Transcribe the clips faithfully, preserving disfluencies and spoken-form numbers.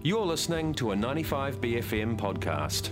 You're listening to a ninety-five B F M podcast.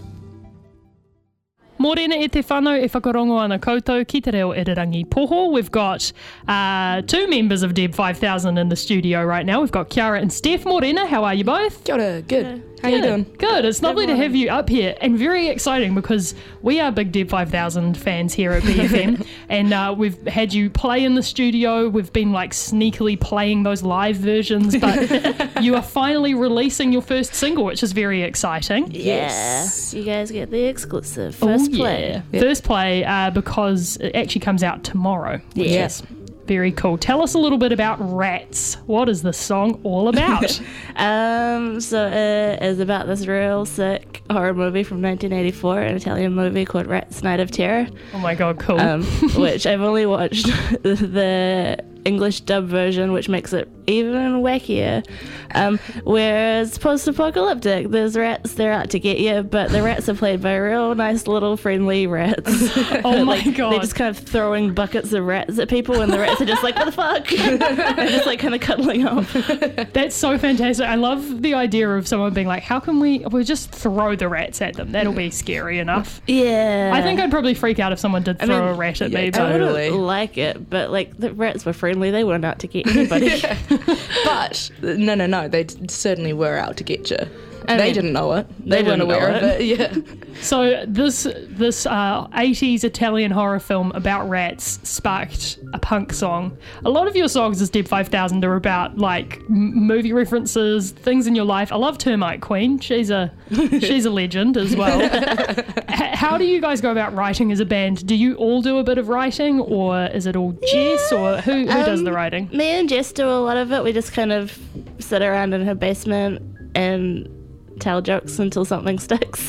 Morena e te whānau e whakarongo ana koutou ki te reo Irirangi Poho. We've got uh, two members of Deb five thousand in the studio right now. We've got Kiara and Steph. Morena, how are you both? Kia ora, good. How Good. you doing? Good. It's lovely to have you up here, and very exciting because we are big Deb five thousand fans here at B F M, and uh, we've had you play in the studio. We've been like sneakily playing those live versions, but you are finally releasing your first single, which is very exciting. Yes. Yeah, you guys get the exclusive first Oh, play. yeah. Yep. First play uh, because it actually comes out tomorrow. Which Yes. is very cool. Tell us a little bit about Rats. What is this song all about? Um, so it is about this real sick horror movie from nineteen eighty-four, an Italian movie called Rats Night of Terror, Oh my god, cool. um, which I've only watched the English dub version, which makes it even wackier. Um, where it's post-apocalyptic. There's rats, they're out to get you, but the rats are played by real nice little friendly rats. Oh my Like, god. They're just kind of throwing buckets of rats at people, and the rats are just like, what the fuck? They're just like kind of cuddling up. That's so fantastic. I love the idea of someone being like, how can we we just throw the rats at them? That'll be scary enough. Yeah. I think I'd probably freak out if someone did I throw mean, a rat at yeah, me. I But totally. wouldn't like it, but like the rats were friendly. They weren't out to get anybody. But no, no, no. They d- certainly were out to get you. I they mean, didn't know it. they They, weren't didn't know aware of it. it. Yeah. So this this uh, eighties Italian horror film about rats sparked a punk song. A lot of your songs as Deb five thousand are about like m- movie references, things in your life. I love Termite Queen. She's a she's a legend as well. H- how do you guys go about writing as a band? Do you all do a bit of writing, or is it all Jess, or who who does Um, the writing? Me and Jess do a lot of it. We just kind of sit around in her basement and tell jokes until something sticks.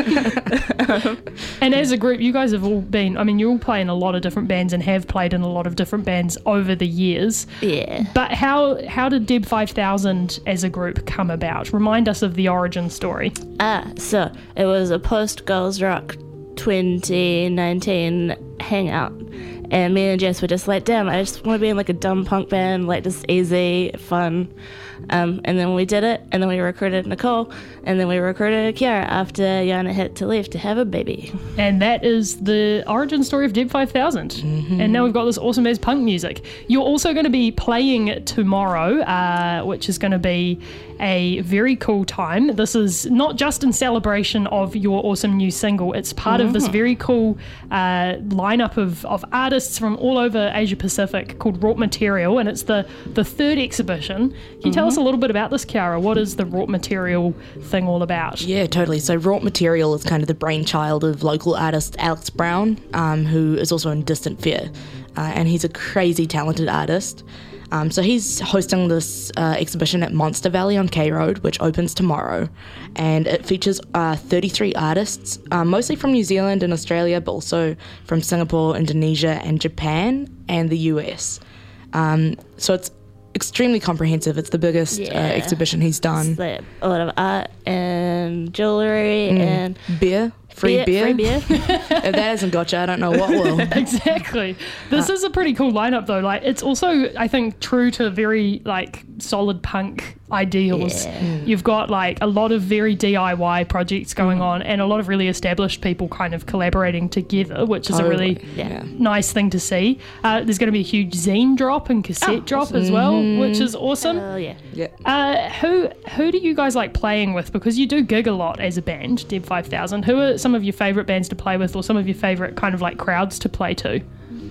And as a group, you guys have all been, I mean, you all play in a lot of different bands and have played in a lot of different bands over the years. Yeah. But how how did Deb five thousand as a group come about? Remind us of the origin story. Ah, so it was a post Girls Rock twenty nineteen hangout. And me and Jess were just like, damn, I just want to be in like a dumb punk band, like just easy, fun. Um, and then we did it, and then we recruited Nicole, and then we recruited Kiara after Yana had to leave to have a baby. And that is the origin story of Deb five thousand. Mm-hmm. And now we've got this awesome as punk music. You're also going to be playing tomorrow, uh, which is going to be a very cool time. This is not just in celebration of your awesome new single, it's part of this Mm-hmm. very cool uh, lineup of, of artists from all over Asia Pacific called Wrought Material, and it's the, the third exhibition. Can you tell Mm-hmm. us a little bit about this, Kiara? What is the Wrought Material thing all about? Yeah, totally. So Wrought Material is kind of the brainchild of local artist Alex Brown, um, who is also in Distant Fear. Uh, and he's a crazy talented artist. Um, so he's hosting this uh, exhibition at Monster Valley on K Road, which opens tomorrow. And it features uh, thirty-three artists, uh, mostly from New Zealand and Australia, but also from Singapore, Indonesia, and Japan, and the U S. Um, so it's extremely comprehensive. It's the biggest uh, Yeah. exhibition he's done. It's like a lot of art and jewellery and Beer, free beer. Free beer. If that hasn't got you, I don't know what will. Exactly. This is a pretty cool lineup though. Like it's also, I think, true to very like solid punk ideals. Yeah. You've got like a lot of very D I Y projects going on and a lot of really established people kind of collaborating together, which is a really Totally. Yeah. nice thing to see. Uh, there's going to be a huge zine drop and cassette Oh, drop as well, which is awesome. Oh, yeah. Yeah. Uh, who who do you guys like playing with? Because you do gig a lot as a band, Deb five thousand. Who are some of your favourite bands to play with, or some of your favourite kind of like crowds to play to?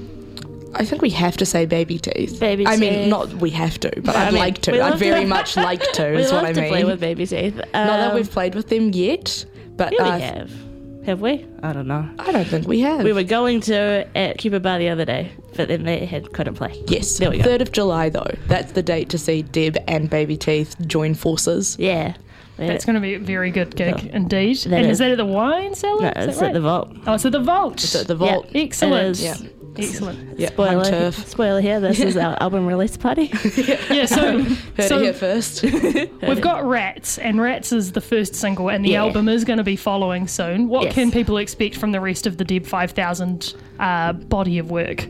I think we have to say Baby Teeth. Baby I mean, Teeth. not we have to, but I I'd mean, like to. we I'd love very to- much like to, We is love what I to mean. play with Baby Teeth. Not that Um, we've played with them yet, but yeah, we uh, have. Have we? I don't know. I don't think we have. We were going to at Cuba Bar the other day, but then they had couldn't play. Yes, There we go. third of July though. That's the date to see Deb and Baby Teeth join forces. Yeah. That's going to be a very good gig Yeah. indeed. That and is. is. that at the wine cellar? No, Is that it's right? at the vault. Oh, it's at the vault. It's at the vault. Yeah. Excellent. It is. Yeah. Excellent. Yeah, home Spoiler, turf. spoiler here, this is our album release party. Yeah, so, Heard so it here first. we've got Rats, and Rats is the first single, and the Yeah. album is going to be following soon. What Yes. can people expect from the rest of the Deb five thousand uh, body of work?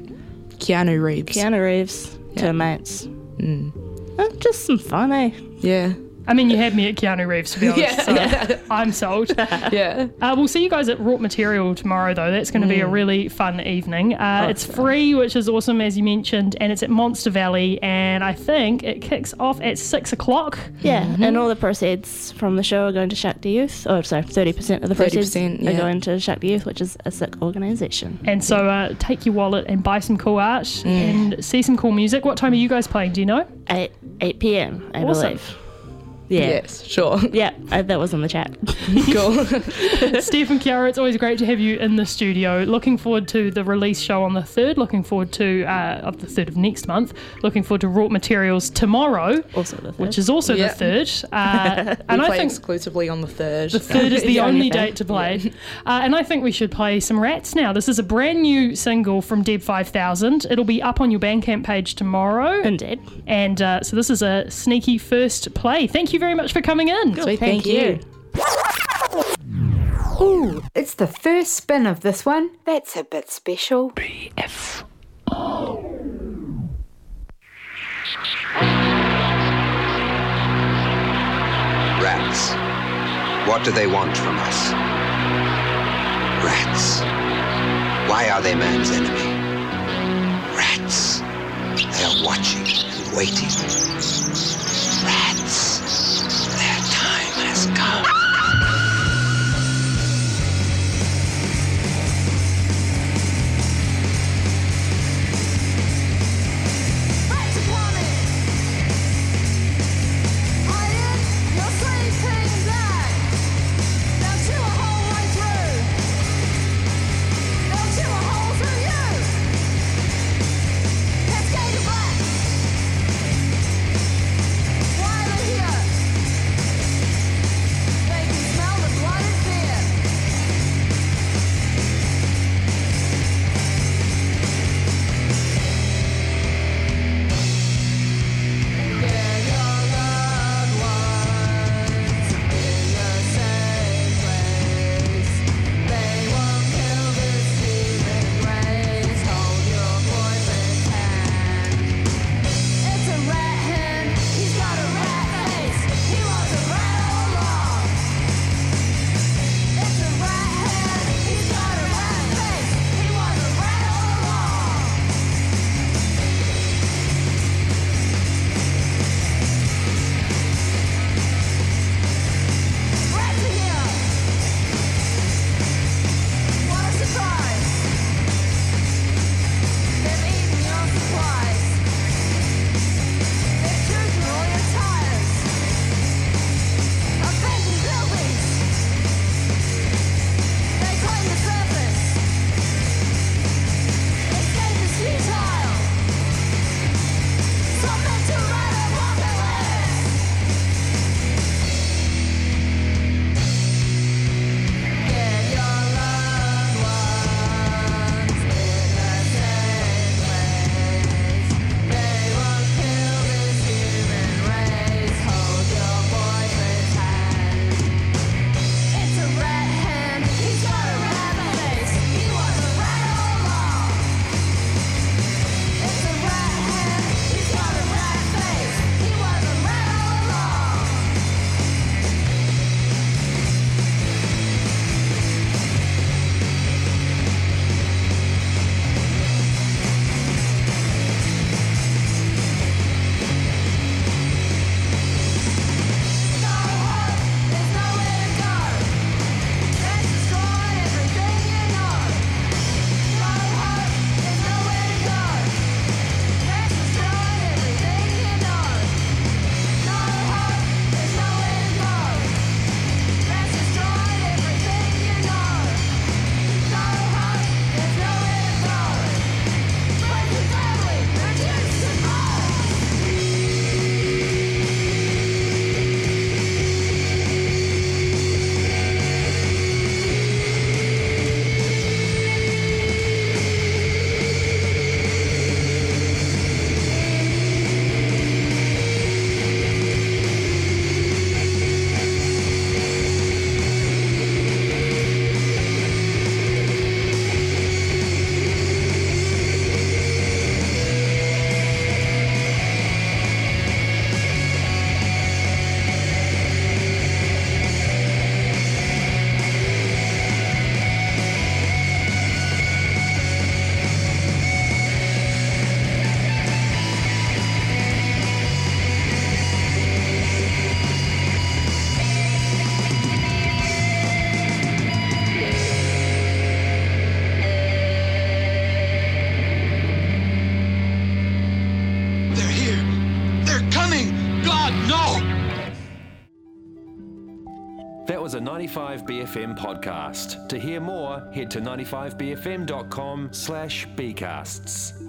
Keanu Reeves. Keanu Reeves, Yeah. Termites. Mm. Uh, just some fun, eh? Yeah. I mean, you had me at Keanu Reeves, to be honest, Yeah. so Yeah. I'm sold. Yeah. Uh, we'll see you guys at Wrought Material tomorrow, though. That's going to be a really fun evening. Uh, it's free, which is awesome, as you mentioned, and it's at Monster Valley, and I think it kicks off at six o'clock. Yeah, and all the proceeds from the show are going to Shakti Youth. Oh, sorry, thirty percent of the proceeds thirty percent, are yeah. going to Shakti Youth, which is a sick organisation. And so uh, take your wallet and buy some cool art and see some cool music. What time are you guys playing? Do you know? eight eight p.m. I Awesome. believe. Yeah. Yes, sure. Yeah, I, that was in the chat. Cool. Steph and Kiara, it's always great to have you in the studio. Looking forward to the release show on the third. Looking forward to, uh, of the third of next month. Looking forward to Wrought Materials tomorrow, Also the third. which is also Yeah. the third. Uh, and we I play think exclusively on the third. the third is the Yeah, only yeah. date to play. Uh, and I think we should play some Rats now. This is a brand new single from Deb five thousand. It'll be up on your Bandcamp page tomorrow. Indeed. And uh, so this is a sneaky first play. Thank you very much for coming in. Sweet, Thank thank, you. Ooh, it's the first spin of this one. That's a bit special. Rats. What do they want from us? Rats. Why are they man's enemy? Rats. They are watching and waiting. Rats. Their time has come. was a ninety-five B F M podcast. To hear more, head to ninety-five b f m dot com slash bcasts.